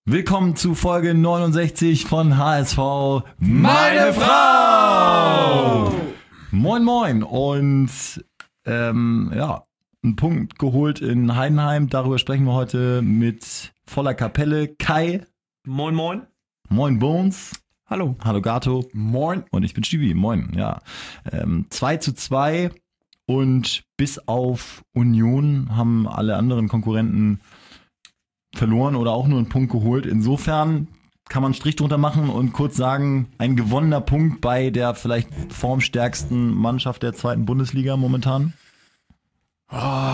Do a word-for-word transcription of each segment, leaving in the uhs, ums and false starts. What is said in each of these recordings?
Willkommen zu Folge neunundsechzig von H S V Meine Frau! Moin moin und ähm, ja, einen Punkt geholt in Heidenheim. Darüber sprechen wir heute mit voller Kapelle. Kai. Moin moin. Moin Bones. Hallo. Hallo Gato. Moin. Und ich bin Stübi. Moin, ja. Ähm, zwei zu zwei und bis auf Union haben alle anderen Konkurrenten verloren oder auch nur einen Punkt geholt. Insofern kann man einen Strich drunter machen und kurz sagen, ein gewonnener Punkt bei der vielleicht formstärksten Mannschaft der zweiten Bundesliga momentan. Oh,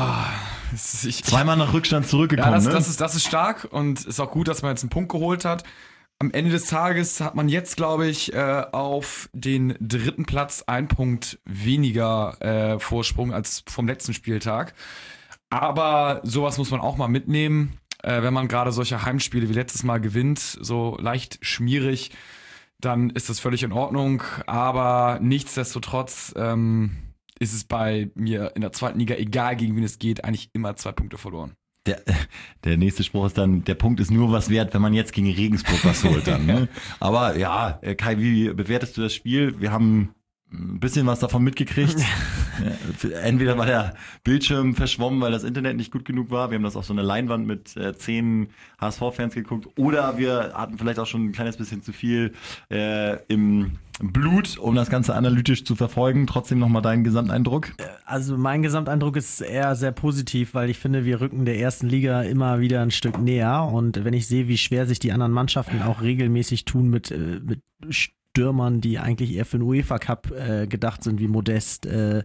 ist, ich, Zweimal nach Rückstand zurückgekommen. Ja, das, ne? das, ist, das ist stark und ist auch gut, dass man jetzt einen Punkt geholt hat. Am Ende des Tages hat man jetzt, glaube ich, äh, auf den dritten Platz einen Punkt weniger äh, Vorsprung als vom letzten Spieltag. Aber sowas muss man auch mal mitnehmen. Äh, wenn man gerade solche Heimspiele wie letztes Mal gewinnt, so leicht schmierig, dann ist das völlig in Ordnung. Aber nichtsdestotrotz ähm, ist es bei mir in der zweiten Liga, egal gegen wen es geht, eigentlich immer zwei Punkte verloren. Der, der nächste Spruch ist dann, der Punkt ist nur was wert, wenn man jetzt gegen Regensburg was holt dann. Ne? Aber ja, Kai, wie bewertest du das Spiel? Wir haben ein bisschen was davon mitgekriegt. Entweder war der Bildschirm verschwommen, weil das Internet nicht gut genug war. Wir haben das auf so einer Leinwand mit äh, zehn H S V-Fans geguckt. Oder wir hatten vielleicht auch schon ein kleines bisschen zu viel äh, im Blut, um das Ganze analytisch zu verfolgen. Trotzdem nochmal deinen Gesamteindruck. Also mein Gesamteindruck ist eher sehr positiv, weil ich finde, wir rücken der ersten Liga immer wieder ein Stück näher. Und wenn ich sehe, wie schwer sich die anderen Mannschaften auch regelmäßig tun mit, äh, mit Stürmern, die eigentlich eher für den UEFA Cup äh, gedacht sind, wie Modest, äh,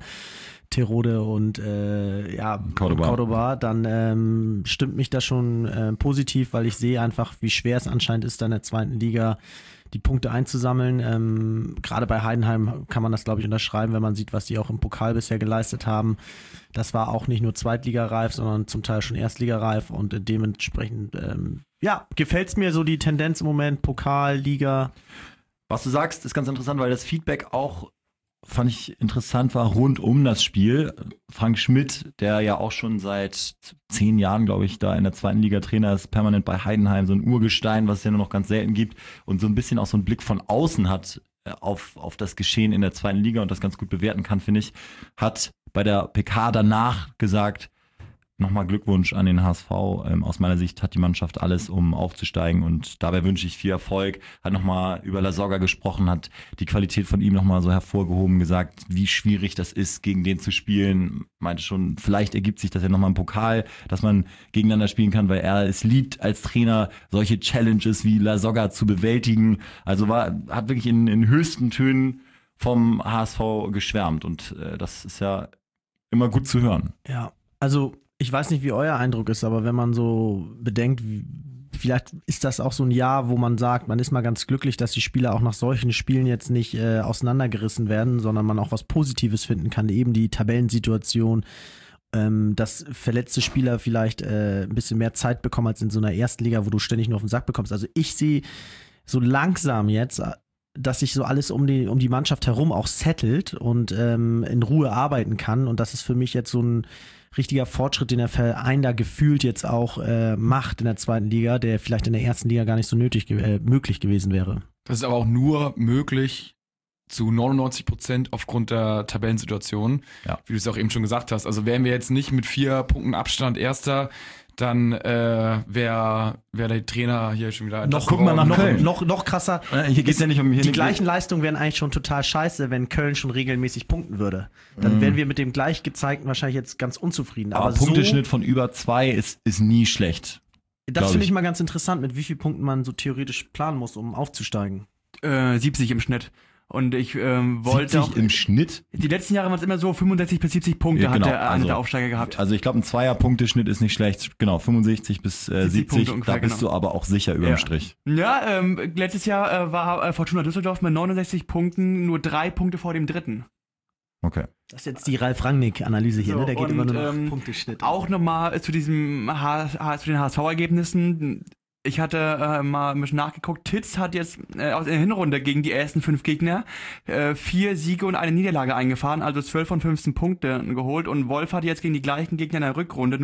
Terode und äh, ja, Cordoba, Cordoba dann ähm, stimmt mich das schon äh, positiv, weil ich sehe einfach, wie schwer es anscheinend ist, da in der zweiten Liga die Punkte einzusammeln. Ähm, gerade bei Heidenheim kann man das, glaube ich, unterschreiben, wenn man sieht, was die auch im Pokal bisher geleistet haben. Das war auch nicht nur Zweitligareif, sondern zum Teil schon Erstligareif und äh, dementsprechend ähm, ja, gefällt es mir so die Tendenz im Moment, Pokal, Liga. Was du sagst, ist ganz interessant, weil das Feedback auch, fand ich interessant war, rund um das Spiel. Frank Schmidt, der ja auch schon seit zehn Jahren, glaube ich, da in der zweiten Liga Trainer ist, permanent bei Heidenheim, so ein Urgestein, was es ja nur noch ganz selten gibt und so ein bisschen auch so einen Blick von außen hat auf, auf das Geschehen in der zweiten Liga und das ganz gut bewerten kann, finde ich, hat bei der P K danach gesagt, nochmal Glückwunsch an den H S V. Ähm, aus meiner Sicht hat die Mannschaft alles, um aufzusteigen und dabei wünsche ich viel Erfolg. Hat nochmal über Lasogga gesprochen, hat die Qualität von ihm nochmal so hervorgehoben, gesagt, wie schwierig das ist, gegen den zu spielen. Meinte schon, vielleicht ergibt sich das ja nochmal im Pokal, dass man gegeneinander spielen kann, weil er es liebt, als Trainer solche Challenges wie Lasogga zu bewältigen. Also war, hat wirklich in, in höchsten Tönen vom H S V geschwärmt und äh, das ist ja immer gut zu hören. Ja, also ich weiß nicht, wie euer Eindruck ist, aber wenn man so bedenkt, wie, vielleicht ist das auch so ein Jahr, wo man sagt, man ist mal ganz glücklich, dass die Spieler auch nach solchen Spielen jetzt nicht äh, auseinandergerissen werden, sondern man auch was Positives finden kann, eben die Tabellensituation, ähm, dass verletzte Spieler vielleicht äh, ein bisschen mehr Zeit bekommen als in so einer ersten Liga, wo du ständig nur auf den Sack bekommst. Also ich sehe so langsam jetzt, dass sich so alles um die, um die Mannschaft herum auch settelt und ähm, in Ruhe arbeiten kann und das ist für mich jetzt so ein richtiger Fortschritt, den der Verein da gefühlt jetzt auch äh, macht in der zweiten Liga, der vielleicht in der ersten Liga gar nicht so nötig äh, möglich gewesen wäre. Das ist aber auch nur möglich zu neunundneunzig Prozent aufgrund der Tabellensituation, ja. Wie du es auch eben schon gesagt hast. Also wären wir jetzt nicht mit vier Punkten Abstand Erster, dann äh, wäre wär der Trainer hier schon wieder... Noch, guck mal nach noch, Köln. Noch, noch krasser. Hier geht's ja nicht um... Hier die gleichen Leistungen wären eigentlich schon total scheiße, wenn Köln schon regelmäßig punkten würde. Dann mm. wären wir mit dem gleich gezeigten wahrscheinlich jetzt ganz unzufrieden. Aber, Aber Punkteschnitt so, von über zwei ist, ist nie schlecht. Das finde ich mal ganz interessant, mit wie vielen Punkten man so theoretisch planen muss, um aufzusteigen. Äh, siebzig im Schnitt. Und ich ähm, wollte siebzig auch, im Schnitt? Die letzten Jahre waren es immer so, fünfundsechzig bis siebzig Punkte ja, genau. hat der, also, der Aufsteiger gehabt. Also ich glaube, ein Zweier-Punkteschnitt ist nicht schlecht. Genau, fünfundsechzig bis äh, siebzig, ungefähr, da bist genau. du aber auch sicher über ja. dem Strich. Ja, ähm, letztes Jahr äh, war äh, Fortuna Düsseldorf mit neunundsechzig Punkten nur drei Punkte vor dem dritten. Okay. Das ist jetzt die Ralf Rangnick-Analyse hier, so, ne? Der geht und, immer nur noch ähm, Punkteschnitt. Auch nochmal zu diesem H- H- zu den H S V-Ergebnissen. Ich hatte äh, mal ein bisschen nachgeguckt. Titz hat jetzt äh, aus der Hinrunde gegen die ersten fünf Gegner äh, vier Siege und eine Niederlage eingefahren, also zwölf von fünfzehn Punkte geholt. Und Wolf hat jetzt gegen die gleichen Gegner in der Rückrunde nur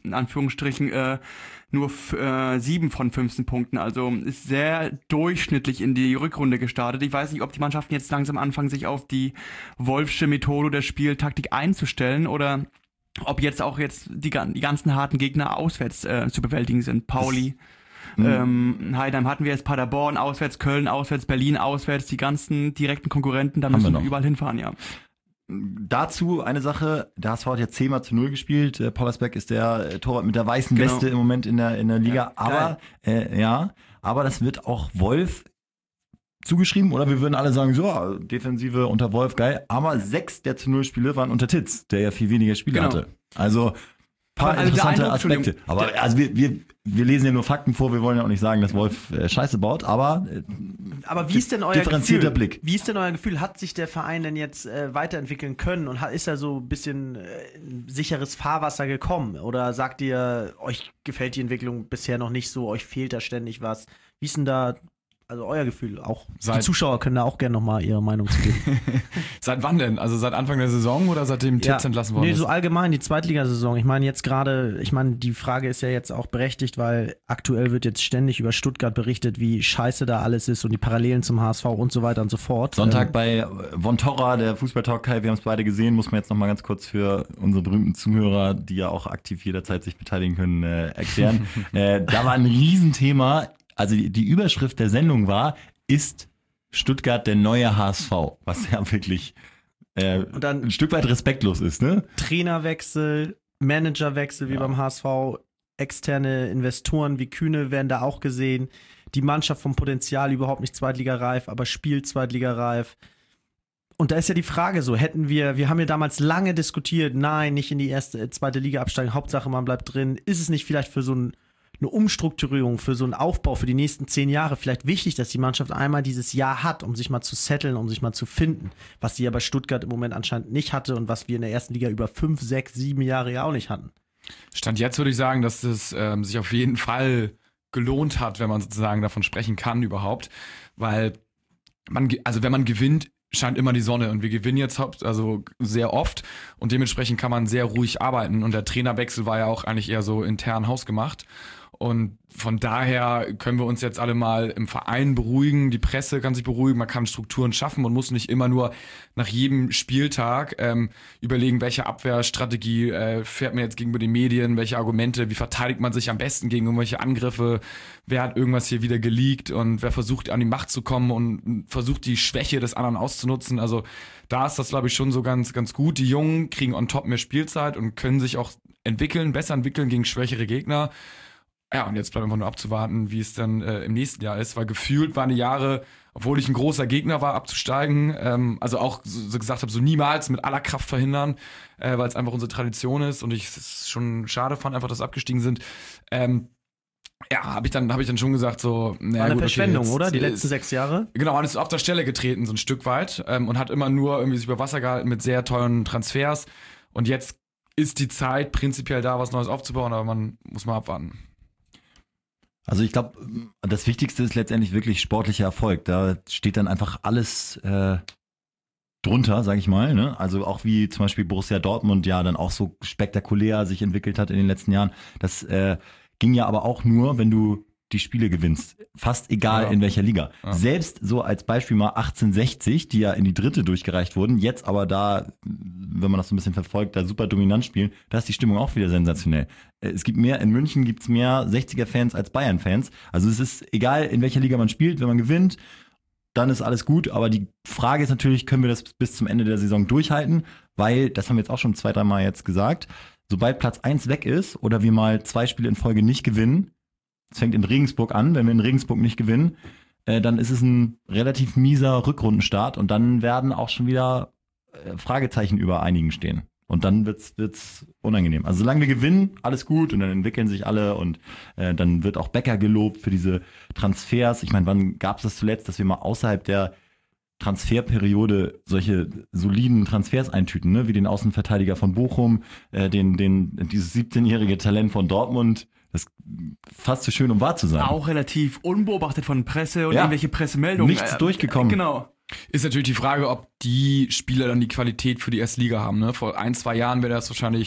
in Anführungsstrichen, äh, nur f- äh, sieben von fünfzehn Punkten. Also ist sehr durchschnittlich in die Rückrunde gestartet. Ich weiß nicht, ob die Mannschaften jetzt langsam anfangen, sich auf die Wolfsche Methode der Spieltaktik einzustellen oder ob jetzt auch jetzt die, die ganzen harten Gegner auswärts äh, zu bewältigen sind. Pauli, Das, ähm, Heidenheim hatten wir jetzt, Paderborn auswärts, Köln auswärts, Berlin auswärts, die ganzen direkten Konkurrenten, da Haben müssen wir wir noch. überall hinfahren, ja. Dazu eine Sache, der H S V hat jetzt zehnmal zu null gespielt. Äh, Pollersbeck ist der äh, Torwart mit der weißen Genau. Weste im Moment in der, in der Liga. Ja, aber äh, ja, aber das wird auch Wolf zugeschrieben, oder wir würden alle sagen, so, Defensive unter Wolf, geil. Aber sechs der zu null Spiele waren unter Titz, der ja viel weniger Spiele Genau. hatte. Also paar Also der interessante Eindruck, Aspekte. Entschuldigung, Aber also wir, wir, wir lesen ja nur Fakten vor, wir wollen ja auch nicht sagen, dass Wolf äh, Scheiße baut, aber äh, Aber wie ist denn euer differenzierter Gefühl? Blick. Wie ist denn euer Gefühl? Hat sich der Verein denn jetzt äh, weiterentwickeln können und hat, ist er so ein bisschen äh, in sicheres Fahrwasser gekommen? Oder sagt ihr, euch gefällt die Entwicklung bisher noch nicht so, euch fehlt da ständig was? Wie ist denn da, also euer Gefühl? Auch die Seit- Zuschauer können da auch gerne nochmal ihre Meinung zu geben. Seit wann denn? Also seit Anfang der Saison oder seitdem Titz entlassen worden nee, ist? so allgemein die Zweitligasaison. Ich meine jetzt gerade, ich meine, die Frage ist ja jetzt auch berechtigt, weil aktuell wird jetzt ständig über Stuttgart berichtet, wie scheiße da alles ist und die Parallelen zum H S V und so weiter und so fort. Sonntag Ähm, bei Von Torra, der Fußballtalk, Kai, wir haben es beide gesehen, muss man jetzt nochmal ganz kurz für unsere berühmten Zuhörer, die ja auch aktiv jederzeit sich beteiligen können, äh, erklären. äh, da war ein Riesenthema, also die, die Überschrift der Sendung war, ist Stuttgart der neue H S V? Was ja wirklich äh, Und dann- ein Stück weit respektlos ist, ne? Trainerwechsel, Managerwechsel wie Ja. beim H S V, externe Investoren wie Kühne werden da auch gesehen. Die Mannschaft vom Potenzial überhaupt nicht zweitligareif, aber spielt zweitligareif. Und da ist ja die Frage so, hätten wir, wir haben ja damals lange diskutiert, nein, nicht in die erste, äh, zweite Liga absteigen, Hauptsache man bleibt drin. Ist es nicht vielleicht für so ein, eine Umstrukturierung, für so einen Aufbau für die nächsten zehn Jahre vielleicht wichtig, dass die Mannschaft einmal dieses Jahr hat, um sich mal zu setteln, um sich mal zu finden, was sie ja bei Stuttgart im Moment anscheinend nicht hatte und was wir in der ersten Liga über fünf, sechs, sieben Jahre ja auch nicht hatten. Stand jetzt würde ich sagen, dass es ähm, sich auf jeden Fall gelohnt hat, wenn man sozusagen davon sprechen kann überhaupt, weil man, ge- also wenn man gewinnt, scheint immer die Sonne und wir gewinnen jetzt haupt- also sehr oft und dementsprechend kann man sehr ruhig arbeiten und der Trainerwechsel war ja auch eigentlich eher so intern hausgemacht und von daher können wir uns jetzt alle mal im Verein beruhigen, die Presse kann sich beruhigen, man kann Strukturen schaffen und muss nicht immer nur nach jedem Spieltag ähm, überlegen, welche Abwehrstrategie äh, fährt man jetzt gegenüber den Medien, welche Argumente, wie verteidigt man sich am besten gegen irgendwelche Angriffe, wer hat irgendwas hier wieder geleakt und wer versucht an die Macht zu kommen und versucht die Schwäche des anderen auszunutzen. Also da ist das, glaube ich, schon so ganz, ganz gut. Die Jungen kriegen on top mehr Spielzeit und können sich auch entwickeln, besser entwickeln gegen schwächere Gegner. Ja, und jetzt bleibt einfach nur abzuwarten, wie es dann äh, im nächsten Jahr ist, weil gefühlt waren die Jahre, obwohl ich ein großer Gegner war, abzusteigen, ähm, also auch so, so gesagt habe, so niemals mit aller Kraft verhindern, äh, weil es einfach unsere Tradition ist und ich es schon schade fand, einfach, dass wir abgestiegen sind. Ähm, ja, habe ich dann habe ich dann schon gesagt, so, naja, War eine gut, okay, Verschwendung, jetzt oder? Die ist- letzten sechs Jahre? Genau, man ist auf der Stelle getreten, so ein Stück weit, ähm, und hat immer nur irgendwie sich über Wasser gehalten mit sehr teuren Transfers. Und jetzt ist die Zeit prinzipiell da, was Neues aufzubauen, aber man muss mal abwarten. Also ich glaube, das Wichtigste ist letztendlich wirklich sportlicher Erfolg. Da steht dann einfach alles äh, drunter, sage ich mal. Ne? Also auch wie zum Beispiel Borussia Dortmund ja dann auch so spektakulär sich entwickelt hat in den letzten Jahren. Das äh, ging ja aber auch nur, wenn du die Spiele gewinnst. Fast egal Ja. in welcher Liga. Ja. Selbst so als Beispiel mal achtzehnhundertsechzig, die ja in die dritte durchgereicht wurden, jetzt aber da, wenn man das so ein bisschen verfolgt, da super dominant spielen, da ist die Stimmung auch wieder sensationell. Äh, Es gibt mehr, in München gibt's mehr sechziger-Fans als Bayern-Fans. Also es ist egal, in welcher Liga man spielt, wenn man gewinnt, dann ist alles gut. Aber die Frage ist natürlich, können wir das bis zum Ende der Saison durchhalten? Weil, das haben wir jetzt auch schon zwei, dreimal jetzt gesagt, sobald Platz eins weg ist oder wir mal zwei Spiele in Folge nicht gewinnen, es fängt in Regensburg an, wenn wir in Regensburg nicht gewinnen, äh, dann ist es ein relativ mieser Rückrundenstart und dann werden auch schon wieder äh, Fragezeichen über einigen stehen. Und dann wird's, wird's unangenehm. Also solange wir gewinnen, alles gut und dann entwickeln sich alle und äh, dann wird auch Becker gelobt für diese Transfers. Ich meine, wann gab es das zuletzt, dass wir mal außerhalb der Transferperiode solche soliden Transfers eintüten, ne? Wie den Außenverteidiger von Bochum, äh, den, den, dieses siebzehnjährige Talent von Dortmund. Das ist fast zu schön, um wahr zu sein. Auch relativ unbeobachtet von Presse und Ja. irgendwelche Pressemeldungen. Nichts durchgekommen. Genau. Ist natürlich die Frage, ob die Spieler dann die Qualität für die erste Liga haben. Ne? Vor ein, zwei Jahren wäre das wahrscheinlich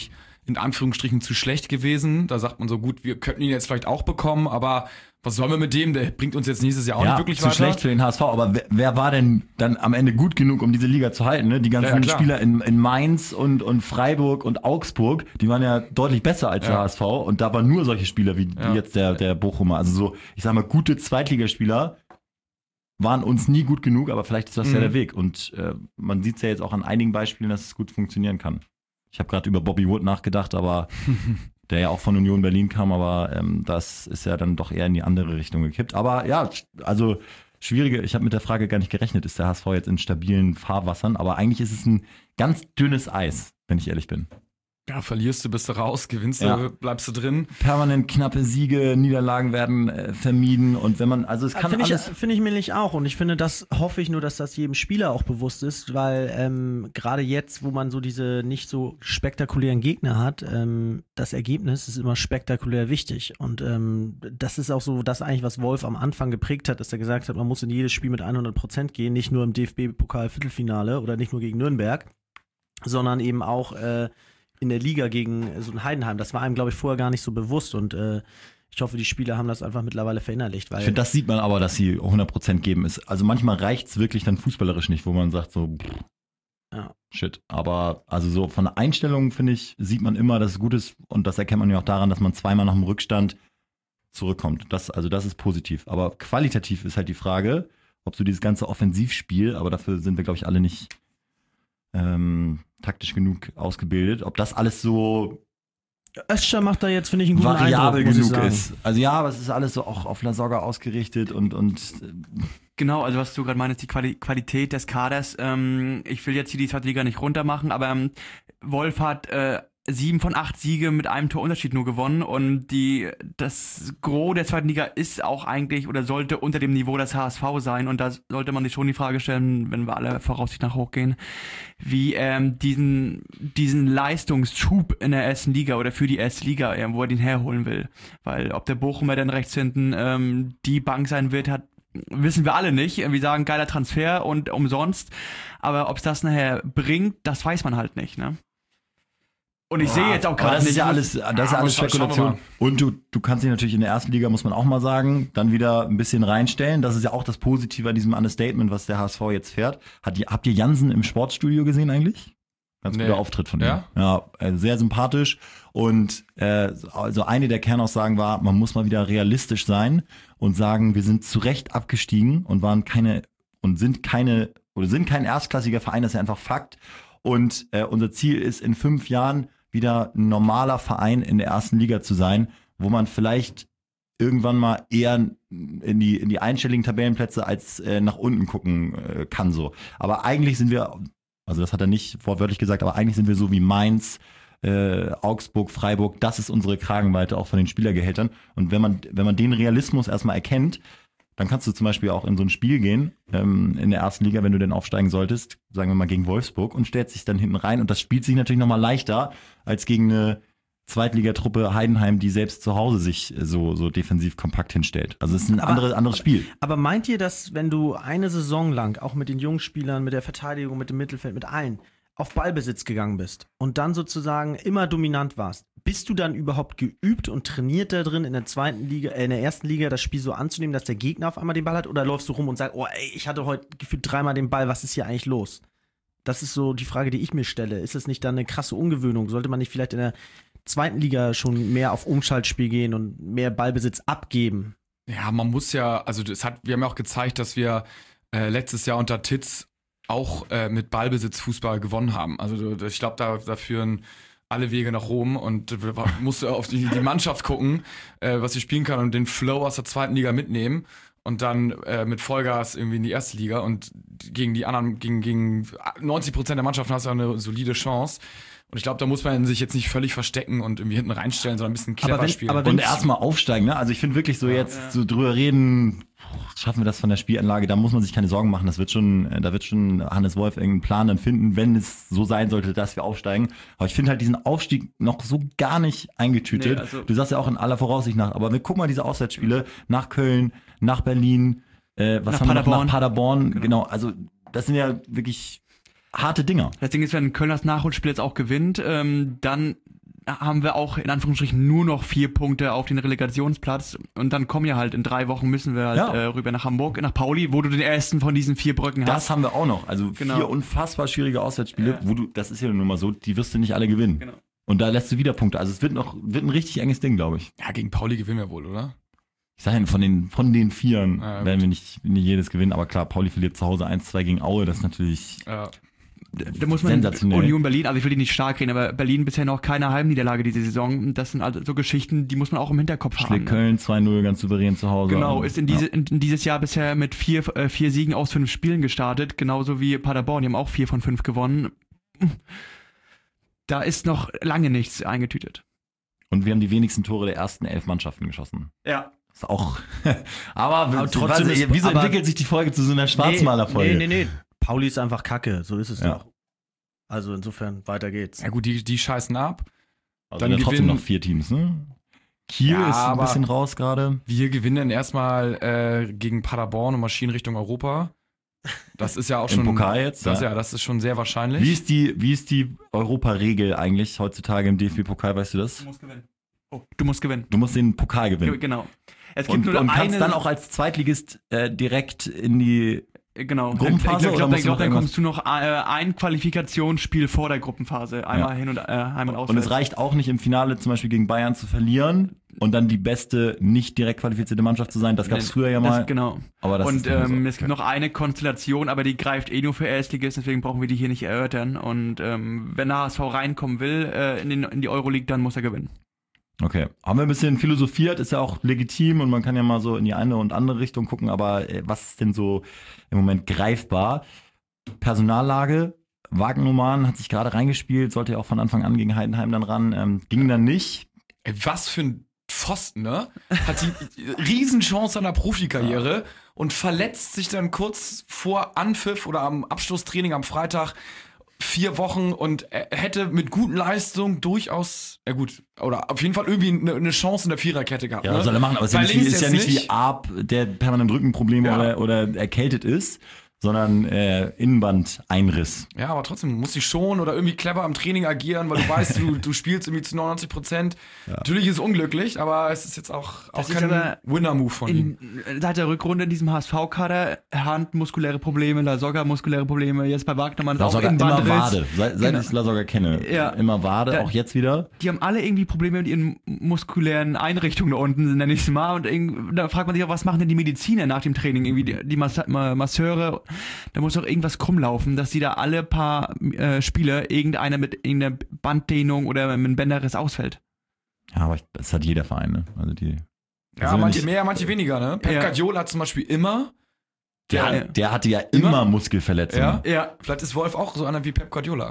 in Anführungsstrichen zu schlecht gewesen. Da sagt man so, gut, wir könnten ihn jetzt vielleicht auch bekommen, aber was sollen wir mit dem? Der bringt uns jetzt nächstes Jahr auch ja, nicht wirklich zu weiter. schlecht für den H S V, aber wer, wer war denn dann am Ende gut genug, um diese Liga zu halten? Ne? Die ganzen Ja, ja, Spieler in, in Mainz und, und Freiburg und Augsburg, die waren ja deutlich besser als Ja. der H S V und da waren nur solche Spieler wie, Ja. wie jetzt der, der Bochumer. Also so, ich sag mal, gute Zweitligaspieler waren uns nie gut genug, aber vielleicht ist das Mhm. ja der Weg. Und äh, man sieht es ja jetzt auch an einigen Beispielen, dass es gut funktionieren kann. Ich habe gerade über Bobby Wood nachgedacht, aber der ja auch von Union Berlin kam, aber ähm, das ist ja dann doch eher in die andere Richtung gekippt. Aber ja, also schwierige, ich habe mit der Frage gar nicht gerechnet, ist der H S V jetzt in stabilen Fahrwassern, aber eigentlich ist es ein ganz dünnes Eis, wenn ich ehrlich bin. Ja, verlierst du, bist du raus, gewinnst Ja. du, bleibst du drin. Permanent knappe Siege, Niederlagen werden äh, vermieden und wenn man, also es kann Finde ich, alles... finde ich nämlich auch. Und ich finde, das hoffe ich nur, dass das jedem Spieler auch bewusst ist, weil ähm, gerade jetzt, wo man so diese nicht so spektakulären Gegner hat, ähm, das Ergebnis ist immer spektakulär wichtig. Und ähm, das ist auch so das eigentlich, was Wolf am Anfang geprägt hat, dass er gesagt hat, man muss in jedes Spiel mit hundert Prozent gehen, nicht nur im D F B-Pokal-Viertelfinale oder nicht nur gegen Nürnberg, sondern eben auch äh, in der Liga gegen so ein Heidenheim. Das war einem, glaube ich, vorher gar nicht so bewusst und äh, ich hoffe, die Spieler haben das einfach mittlerweile verinnerlicht. Weil Ich finde, das sieht man aber, dass sie hundert Prozent geben ist. Also manchmal reicht es wirklich dann fußballerisch nicht, wo man sagt so, pff, Ja. shit. Aber also so von der Einstellung, finde ich, sieht man immer, dass es gut ist und das erkennt man ja auch daran, dass man zweimal nach dem Rückstand zurückkommt. Das, also das ist positiv. Aber qualitativ ist halt die Frage, ob so dieses ganze Offensivspiel, aber dafür sind wir, glaube ich, alle nicht ähm, taktisch genug ausgebildet, ob das alles so Özcan macht da jetzt, finde ich, einen guten variabel Eindruck, muss ich genug sagen. ist. Also ja, aber es ist alles so auch auf Lasogga ausgerichtet und, und äh, Genau, also was du gerade meinst, die Quali Qualität des Kaders. Ähm, ich will jetzt hier die zweite Liga nicht runtermachen, aber ähm, Wolf hat äh, sieben von acht Siege mit einem Torunterschied nur gewonnen und die das Gros der zweiten Liga ist auch eigentlich oder sollte unter dem Niveau des H S V sein und da sollte man sich schon die Frage stellen, wenn wir alle voraussichtlich nach hochgehen, wie ähm, diesen diesen Leistungsschub in der ersten Liga oder für die erste Liga, äh, wo er den herholen will, weil ob der Bochumer dann rechts hinten ähm, die Bank sein wird, hat wissen wir alle nicht. Wir sagen, geiler Transfer und umsonst. Aber ob es das nachher bringt, das weiß man halt nicht, ne? Und ich sehe jetzt auch aber gerade das nicht. ist ja alles, das ist ja aber alles scha- schauen wir Spekulation. mal. Und du, du kannst dich natürlich in der ersten Liga, muss man auch mal sagen, dann wieder ein bisschen reinstellen. Das ist ja auch das Positive an diesem Understatement, was der H S V jetzt fährt. Hat, ihr- habt ihr Jansen im Sportstudio gesehen eigentlich? Ganz Nee. guter Auftritt von ihm. Ja? Ja, äh, sehr sympathisch. Und äh, also eine der Kernaussagen war, man muss mal wieder realistisch sein und sagen, wir sind zu Recht abgestiegen und waren keine und sind keine oder sind kein erstklassiger Verein, das ist ja einfach Fakt. Und äh, unser Ziel ist, in fünf Jahren wieder ein normaler Verein in der ersten Liga zu sein, wo man vielleicht irgendwann mal eher in die, in die einstelligen Tabellenplätze als äh, nach unten gucken äh, kann so. Aber eigentlich sind wir, also das hat er nicht wortwörtlich gesagt, aber eigentlich sind wir so wie Mainz, äh, Augsburg, Freiburg, das ist unsere Kragenweite auch von den Spielergehältern. Und wenn man, wenn man den Realismus erstmal erkennt, dann kannst du zum Beispiel auch in so ein Spiel gehen, ähm, in der ersten Liga, wenn du denn aufsteigen solltest, sagen wir mal gegen Wolfsburg und stellst dich dann hinten rein und das spielt sich natürlich nochmal leichter als gegen eine Zweitligatruppe Heidenheim, die selbst zu Hause sich so, so defensiv kompakt hinstellt. Also es ist ein Aber- andere, anderes Spiel. Aber meint ihr, dass wenn du eine Saison lang, auch mit den jungen Spielern, mit der Verteidigung, mit dem Mittelfeld, mit allen, auf Ballbesitz gegangen bist und dann sozusagen immer dominant warst, bist du dann überhaupt geübt und trainiert da drin in der zweiten Liga, äh, in der ersten Liga das Spiel so anzunehmen, dass der Gegner auf einmal den Ball hat? Oder läufst du rum und sagst, oh ey, ich hatte heute gefühlt dreimal den Ball, was ist hier eigentlich los? Das ist so die Frage, die ich mir stelle. Ist es nicht dann eine krasse Ungewöhnung? Sollte man nicht vielleicht in der zweiten Liga schon mehr auf Umschaltspiel gehen und mehr Ballbesitz abgeben? Ja, man muss ja, also das hat, wir haben ja auch gezeigt, dass wir äh, letztes Jahr unter Titz auch äh, mit Ballbesitz Fußball gewonnen haben. Also du- ich glaube, da, da führen alle Wege nach Rom und du musst auf die, die Mannschaft gucken, äh, was sie spielen kann und den Flow aus der zweiten Liga mitnehmen und dann äh, mit Vollgas irgendwie in die erste Liga und gegen die anderen, gegen, gegen neunzig Prozent der Mannschaften hast du eine solide Chance. Und ich glaube, da muss man sich jetzt nicht völlig verstecken und irgendwie hinten reinstellen, sondern ein bisschen clever Aber wenn- spielen. aber wenn- Und erstmal aufsteigen, ne? Also ich finde wirklich so jetzt so drüber reden, schaffen wir das von der Spielanlage, da muss man sich keine Sorgen machen. Das wird schon, äh, da wird schon Hannes Wolf irgendeinen Plan dann finden, wenn es so sein sollte, dass wir aufsteigen. Aber ich finde halt diesen Aufstieg noch so gar nicht eingetütet. Nee, also- du sagst ja auch in aller Voraussicht nach, aber wir gucken mal diese Auswärtsspiele nach Köln, nach Berlin, äh, was Nach haben wir noch? Paderborn. Nach Paderborn, genau. Also das sind ja wirklich harte Dinger. Das Ding ist, wenn Köln das Nachholspiel jetzt auch gewinnt, ähm, dann haben wir auch in Anführungsstrichen nur noch vier Punkte auf den Relegationsplatz und dann kommen ja halt in drei Wochen müssen wir halt Ja. äh, rüber nach Hamburg, nach Pauli, wo du den ersten von diesen vier Brücken Das hast. haben wir auch noch. Also Genau. vier unfassbar schwierige Auswärtsspiele, Ja. wo du, das ist ja nun mal so, die wirst du nicht alle gewinnen. Genau. Und da lässt du wieder Punkte. Also es wird noch, wird ein richtig enges Ding, glaube ich. Ja, gegen Pauli gewinnen wir wohl, oder? Ich sage ja, von den, von den Vieren Ja, werden wir nicht, nicht jedes gewinnen, aber klar, Pauli verliert zu Hause eins zwei gegen Aue, das ist natürlich Ja. Da muss man sensationell. Union Berlin, also ich will die nicht stark reden, aber Berlin bisher noch keine Heimniederlage diese Saison. Das sind also so Geschichten, die muss man auch im Hinterkopf haben. schlägt Köln zwei null ganz souverän zu Hause. Genau, Und, ist in, diese, in, in dieses Jahr bisher mit vier, äh, vier Siegen aus fünf Spielen gestartet, genauso wie Paderborn, die haben auch vier von fünf gewonnen. Da ist noch lange nichts eingetütet. Und wir haben die wenigsten Tore der ersten elf Mannschaften geschossen. Ja. Ist auch. aber, Aber trotzdem was, ist- wieso aber- entwickelt sich die Folge zu so einer Schwarzmalerfolge? Nee, nee, nee. Pauli ist einfach Kacke, so ist es Ja. doch. Also insofern, weiter geht's. Ja gut, die, die scheißen ab. Also Dann wir haben trotzdem gewinnen- noch vier Teams, ne? Kiel Ja, ist ein aber- bisschen raus gerade. Wir gewinnen dann erstmal äh, gegen Paderborn und marschieren Richtung Europa. Das ist ja auch Im schon. Pokal jetzt, Das, ja. ja, das ist schon sehr wahrscheinlich. Wie ist die, wie ist die Europa-Regel eigentlich heutzutage im D F B-Pokal, weißt du das? Du musst gewinnen. Oh, du musst gewinnen. Du musst den Pokal Ge- gewinnen. Genau. Es gibt Und, nur und eine, kannst dann auch als Zweitligist äh, direkt in die. genau. Gruppenphase, Ich glaube, oder glaub, musst du glaub, noch dann irgendwas- kommst du noch äh, ein Qualifikationsspiel vor der Gruppenphase. Einmal Ja. hin und äh, einmal aus. Und es reicht auch nicht im Finale zum Beispiel gegen Bayern zu verlieren und dann die beste nicht direkt qualifizierte Mannschaft zu sein. Das gab es früher ja mal. Das, genau. Aber das und ist nicht mehr so. ähm, es gibt noch eine Konstellation, aber die greift eh nur für Erstligisten, deswegen brauchen wir die hier nicht erörtern. Und ähm, wenn der H S V reinkommen will äh, in, den, in die Euroleague, dann muss er gewinnen. Okay, haben wir ein bisschen philosophiert, ist ja auch legitim und man kann ja mal so in die eine und andere Richtung gucken, aber äh, was ist denn so im Moment greifbar? Personallage, Wagnumann hat sich gerade reingespielt, sollte ja auch von Anfang an gegen Heidenheim dann ran, ähm, ging dann nicht. Ey, was für ein Pfosten, ne? Hat die Riesenchance an der Profikarriere und verletzt sich dann kurz vor Anpfiff oder am Abschlusstraining am Freitag vier Wochen und er hätte mit guten Leistungen durchaus, ja gut, oder auf jeden Fall irgendwie eine, eine Chance in der Viererkette gehabt. Ja, ne? was soll er machen, aber es ist ja Bei nicht, wie- links ist ja jetzt nicht wie Arp, der permanent Rückenprobleme Ja. oder, oder erkältet ist, sondern äh, Innenbandeinriss. Ja, aber trotzdem muss ich schon oder irgendwie clever im Training agieren, weil du weißt, du, du spielst irgendwie zu neunundneunzig Prozent. Natürlich ist es unglücklich, aber es ist jetzt auch, auch Das ist kein aber Winner-Move von ihm. In, seit der Rückrunde in diesem H S V-Kader, Hand muskuläre Probleme, Lasogga muskuläre Probleme, jetzt bei Wagnermann ist auch Lasogga immer Innenbandriss. Wade, seit, seit Genau. ich Lasogga kenne. Ja. Immer Wade, Da- auch jetzt wieder. Die haben alle irgendwie Probleme mit ihren muskulären Einrichtungen da unten, nenne ich es mal. Und irgend- da fragt man sich auch, was machen denn die Mediziner nach dem Training? Irgendwie die, die Mas Ma- Masseure, da muss doch irgendwas krumm laufen, dass die da alle paar äh, Spieler irgendeiner mit irgendeiner Banddehnung oder mit einem Bänderriss ausfällt. Ja, aber ich, das hat jeder Verein, ne? Also die. Ja, sind manche nicht- mehr, manche weniger, ne? Pep Ja. Guardiola hat zum Beispiel immer, Der, Ja. hat- der hatte ja immer, Immer? Muskelverletzungen. ja, Ja. vielleicht ist Wolf auch so einer wie Pep Guardiola.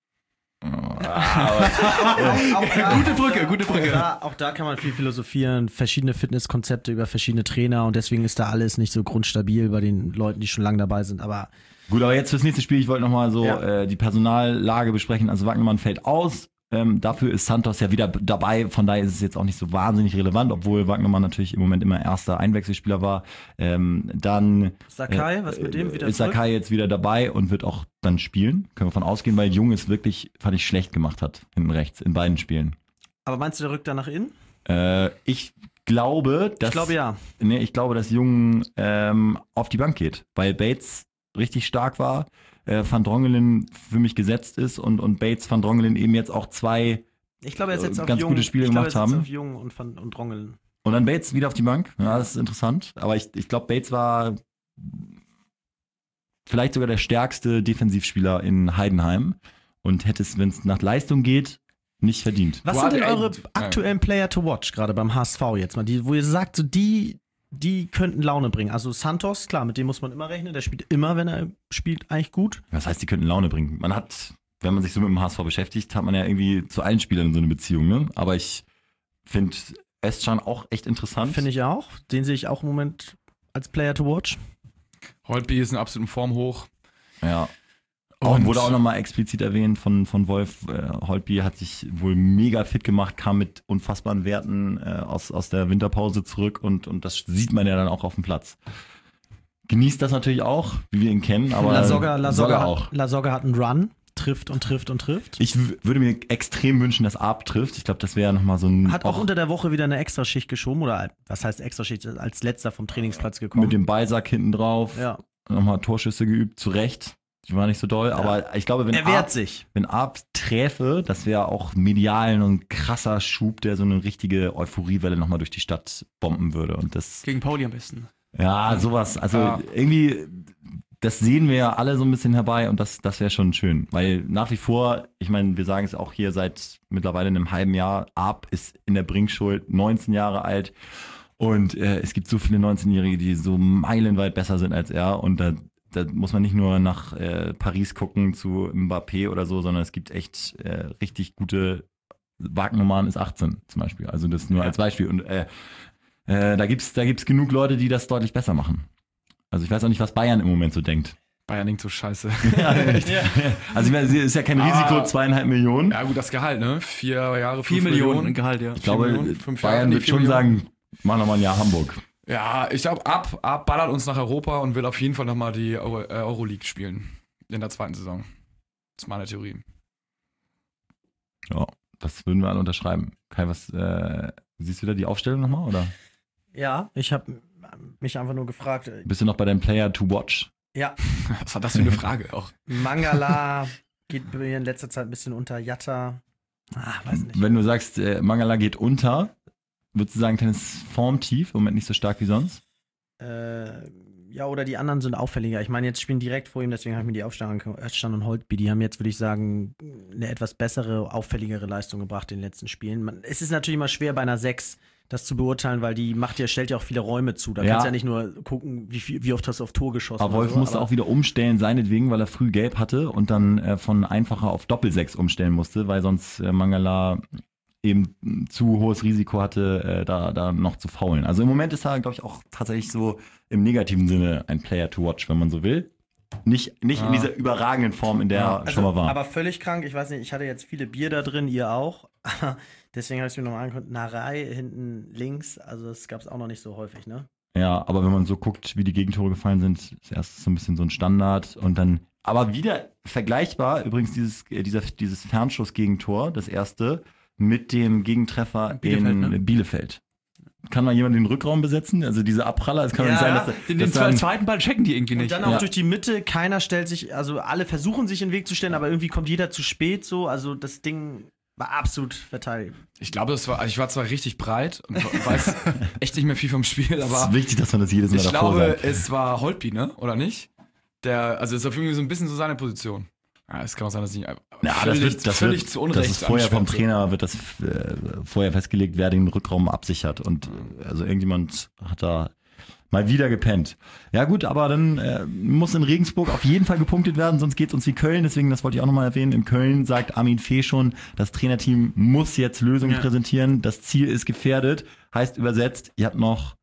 Gute Brücke, gute Auch Brücke. da, auch da kann man viel philosophieren, verschiedene Fitnesskonzepte über verschiedene Trainer und deswegen ist da alles nicht so grundstabil bei den Leuten, die schon lange dabei sind. Aber Gut, aber jetzt fürs nächste Spiel, ich wollte nochmal so Ja. äh, die Personallage besprechen. Also Wagnermann fällt aus. Ähm, dafür ist Santos ja wieder dabei, von daher ist es jetzt auch nicht so wahnsinnig relevant, obwohl Wagnermann natürlich im Moment immer erster Einwechselspieler war. Ähm, dann Sakai, was mit dem wieder ist zurück? Sakai jetzt wieder dabei und wird auch dann spielen. Können wir von ausgehen, weil Jung es wirklich, fand ich, schlecht gemacht hat, hinten rechts, in beiden Spielen. Aber meinst du, der rückt da nach innen? Äh, ich glaube, dass Ich glaube ja. Nee, ich glaube, dass Jung ähm, auf die Bank geht, weil Bates richtig stark war, äh, Van Drongelen für mich gesetzt ist und, und Bates, Van Drongelen eben jetzt auch zwei Ich glaube, er setzt Äh, auf ganz Jung. gute Spiele ich glaube, gemacht er setzt haben. auf Jung und, Van- und Drongelen. und dann Bates wieder auf die Bank. Ja, das ist interessant. Aber ich, ich glaube, Bates war vielleicht sogar der stärkste Defensivspieler in Heidenheim und hätte es, wenn es nach Leistung geht, nicht verdient. Was Boah, sind denn ey, eure ja. aktuellen Player to watch, gerade beim H S V jetzt mal, die, wo ihr sagt, so die, die könnten Laune bringen? Also Santos, klar, mit dem muss man immer rechnen, der spielt immer, wenn er spielt, eigentlich gut. Das heißt, die könnten Laune bringen. Man hat, wenn man sich so mit dem H S V beschäftigt, hat man ja irgendwie zu allen Spielern so eine Beziehung. Ne? Aber ich finde Özcan auch echt interessant. Finde ich auch. Den sehe ich auch im Moment als Player to watch. Holtby ist in absoluten Form hoch. Ja. Und Und- wurde auch nochmal explizit erwähnt von, von Wolf. Äh, Holtby hat sich wohl mega fit gemacht, kam mit unfassbaren Werten äh, aus, aus der Winterpause zurück und, und das sieht man ja dann auch auf dem Platz. Genießt das natürlich auch, wie wir ihn kennen, aber Lasogga, Lasogga, soll er auch. Lasogga hat einen Run, trifft und trifft und trifft. Ich w- würde mir extrem wünschen, dass Arp trifft. Ich glaube, das wäre nochmal so ein... Hat auch unter der Woche wieder eine Extraschicht geschoben oder was heißt Extraschicht, als letzter vom Trainingsplatz gekommen. mit dem Ballsack hinten drauf. Ja. Nochmal Torschüsse geübt, zu Recht. Die waren nicht so doll, aber ich glaube, wenn Er wehrt Arp, sich. wenn Arp träfe, das wäre auch medial ein krasser Schub, der so eine richtige Euphoriewelle nochmal durch die Stadt bomben würde. Und das, Gegen Pauli am besten. ja, sowas. Also Ja. irgendwie, das sehen wir ja alle so ein bisschen herbei und das, das wäre schon schön. Weil nach wie vor, ich meine, wir sagen es auch hier seit mittlerweile einem halben Jahr, Arp ist in der Bringschuld, neunzehn Jahre alt. Und äh, es gibt so viele neunzehnjährige, die so meilenweit besser sind als er. Und da, da muss man nicht nur nach äh, Paris gucken zu Mbappé oder so, sondern es gibt echt äh, richtig gute. Wagnermann ist achtzehn zum Beispiel. Also das nur als Beispiel. Und äh, äh, da gibt's da gibt's genug Leute, die das deutlich besser machen. Also ich weiß auch nicht, was Bayern im Moment so denkt. Bayern denkt so scheiße. Ja, echt. Also ich meine, es ist ja kein Risiko, Ah. zweieinhalb Millionen. Ja, gut, das Gehalt, ne? Vier Jahre, Vier fünf Millionen, Millionen. Gehalt, ja. Ich glaube, Millionen, fünf Jahre, Bayern nee, wird vier schon Millionen. sagen, machen wir mal ein Jahr Hamburg. Ja, ich glaube, ab, ab ballert uns nach Europa und will auf jeden Fall nochmal die Euro, äh, Euroleague spielen. In der zweiten Saison. Das ist meine Theorie. Ja, das würden wir alle unterschreiben. Kai, was, äh, siehst du da die Aufstellung nochmal, oder Ja, ich habe mich einfach nur gefragt. äh, bist du noch bei deinem Player to watch? Ja, Was war das für eine Frage auch? Mangala geht mir in letzter Zeit ein bisschen unter. Jatta, ah, weiß nicht. Wenn du sagst, äh, Mangala geht unter, würdest du sagen, kleines Formtief, im Moment nicht so stark wie sonst? Äh, ja, oder die anderen sind auffälliger. Ich meine, jetzt spielen direkt vor ihm, deswegen habe ich mir die Aufstellung angeguckt. Özcan und Holtby, die haben jetzt, würde ich sagen, eine etwas bessere, auffälligere Leistung gebracht in den letzten Spielen. Man, es ist natürlich immer schwer bei einer sechs das zu beurteilen, weil die macht ja, stellt ja auch viele Räume zu. Da Ja. kannst du ja nicht nur gucken, wie, viel, wie oft hast du auf Tor geschossen. Aber oder Wolf so, musste aber- auch wieder umstellen, seinetwegen, weil er früh gelb hatte und dann äh, von einfacher auf Doppelsechs umstellen musste, weil sonst äh, Mangala eben ein zu hohes Risiko hatte, äh, da, da noch zu faulen. Also im Moment ist er, glaube ich, auch tatsächlich so im negativen Sinne ein Player to watch, wenn man so will. Nicht, nicht in Ah. dieser überragenden Form, in der er Also, schon mal war. aber völlig krank. Ich weiß nicht, ich hatte jetzt viele Bier da drin, ihr auch. Deswegen habe ich es mir nochmal angeguckt. Narei hinten links, also das gab es auch noch nicht so häufig, ne? Ja, aber wenn man so guckt, wie die Gegentore gefallen sind, ist erst so ein bisschen so ein Standard und dann, aber wieder vergleichbar, übrigens dieses, äh, dieser, dieses Fernschuss-Gegentor, das erste, mit dem Gegentreffer Bielefeld, in ne? Bielefeld. Kann mal jemand den Rückraum besetzen? Also diese Abpraller, es kann doch Ja, nicht sein, ja. dass, Den, dass den dann, zweiten Ball checken die irgendwie Und nicht. dann auch Ja. durch die Mitte, keiner stellt sich, also alle versuchen sich in den Weg zu stellen, aber irgendwie kommt jeder zu spät so. Also das Ding war absolut verteidigt. Ich glaube, das war, ich war zwar richtig breit und weiß echt nicht mehr viel vom Spiel, es aber ist wichtig, dass man das jedes Mal ich davor glaube, sagt. es war Holtby, ne? Oder nicht? Der, also ist auf irgendwie so ein bisschen so seine Position. Ja, es kann auch sein, dass ich Ja, völlig, das wird, das völlig wird, zu Unrecht das ist vorher vom anschwärze. Trainer, wird das äh, vorher festgelegt, wer den Rückraum absichert und äh, also irgendjemand hat da mal wieder gepennt. Ja gut, aber dann äh, muss in Regensburg auf jeden Fall gepunktet werden, sonst geht es uns wie Köln, deswegen, das wollte ich auch nochmal erwähnen, in Köln sagt Armin Fee schon, das Trainerteam muss jetzt Lösungen Ja. präsentieren, das Ziel ist gefährdet, heißt übersetzt, ihr habt noch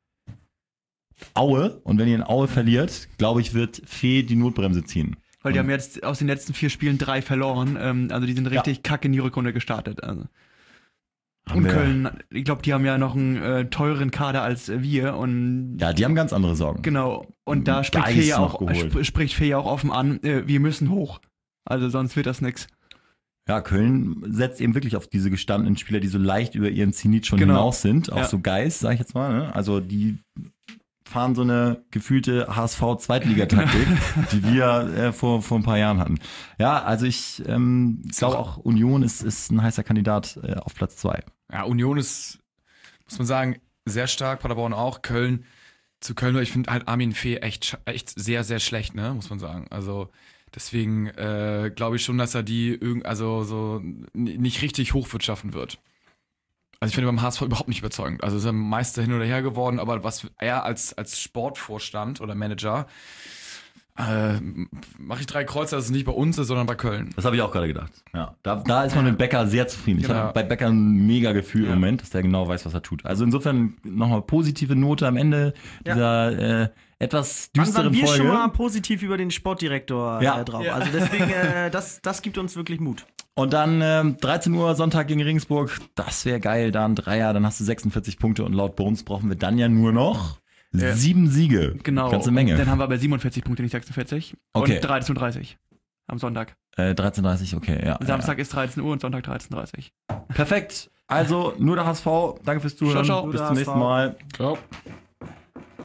Aue und wenn ihr in Aue verliert, glaube ich, wird Fee die Notbremse ziehen. Weil die haben jetzt aus den letzten vier Spielen drei verloren. Ähm, also die sind richtig kacke in die Rückrunde gestartet. Also. Haben Und wir- Köln, ich glaube, die haben ja noch einen äh, teureren Kader als wir. Und Ja, die haben ganz andere Sorgen. genau. Und da spricht Geist Fee ja noch auch, geholt. sp spricht Fee ja auch offen an, äh, wir müssen hoch. Also sonst wird das nix. Ja, Köln setzt eben wirklich auf diese gestandenen Spieler, die so leicht über ihren Zenit schon Genau. hinaus sind. Auch Ja. so Geist, sag ich jetzt mal. Ne? Also die fahren so eine gefühlte H S V-Zweitligataktik, die wir äh, vor, vor ein paar Jahren hatten. Ja, also ich ähm, glaube auch Union ist, ist ein heißer Kandidat äh, auf Platz zwei. Ja, Union ist, muss man sagen, sehr stark, Paderborn auch, Köln. Zu Köln, ich finde halt Armin Fee echt, sch- echt sehr, sehr schlecht, ne, muss man sagen. Also deswegen äh, glaube ich schon, dass er die irgend, also so n- nicht richtig hochwirtschaften wird. Also ich finde beim H S V überhaupt nicht überzeugend. Also ist er Meister hin oder her geworden, aber was er als, als Sportvorstand oder Manager äh, mache ich drei Kreuze, dass es nicht bei uns ist, sondern bei Köln. Das habe ich auch gerade gedacht. Ja, da, da ist man mit Becker sehr zufrieden. Ich Genau. habe bei Becker ein mega Gefühl Ja. im Moment, dass der genau weiß, was er tut. Also insofern nochmal positive Note am Ende Ja. dieser äh, etwas Wann düsteren waren wir Folge. schon mal positiv über den Sportdirektor Ja. äh, drauf? Ja. Also deswegen, äh, das, das gibt uns wirklich Mut. Und dann ähm, dreizehn Uhr Sonntag gegen Regensburg, das wäre geil, da ein Dreier, dann hast du sechsundvierzig Punkte und laut Bones brauchen wir dann ja nur noch Ja. sieben Siege. Genau. Ganze Menge. Dann haben wir aber siebenundvierzig Punkte, nicht sechsundvierzig. Okay. Und dreiunddreißig. am Sonntag. Äh, dreizehn Uhr dreißig, okay, ja. Samstag ja. ist dreizehn Uhr und Sonntag dreizehn Uhr dreißig. Perfekt. Also, nur der H S V. Danke fürs Zuhören. Ciao, ciao. Bis Nur zum der nächsten H S V. Mal. Ciao.